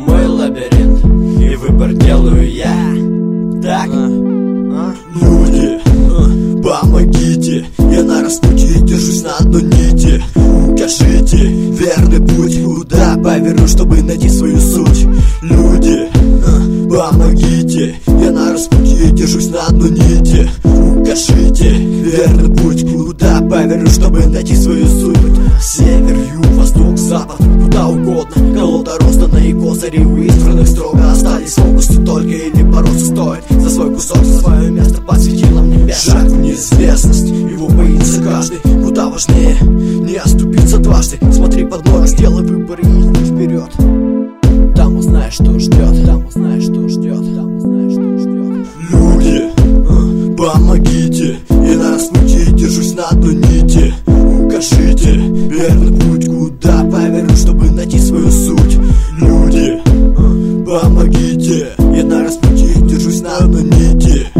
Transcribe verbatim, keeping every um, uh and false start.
мой лабиринт, и выбор делаю я. Так? Люди, помогите, я на распутье держусь на одной нити. Укажите верный путь, куда поверну, чтобы найти свою суть. Люди, помогите, я на распутье держусь на одной нити. Укажите верный путь, куда поверну, чтобы найти свою суть. Север, юг, восток, запад, куда угодно. Колода роздана и козыри у избранных строго остались. Фокусу только или бороться стоит за свой кусок, за свое место под светилом небес. Шаг в неизвестность, его боится каждый. Куда важнее не оступиться дважды. Смотри под ноги, сделай выбор и иди вперед. Там узнаешь, что ждет, там узнаешь, что ждет, там узнаешь, что ждет. Люди, помогите, я на распутье держусь на одной нити. Укажите верный путь, куда поверну, чтобы найти свою суть. Люди, помогите, я на распутье держусь на одной нити.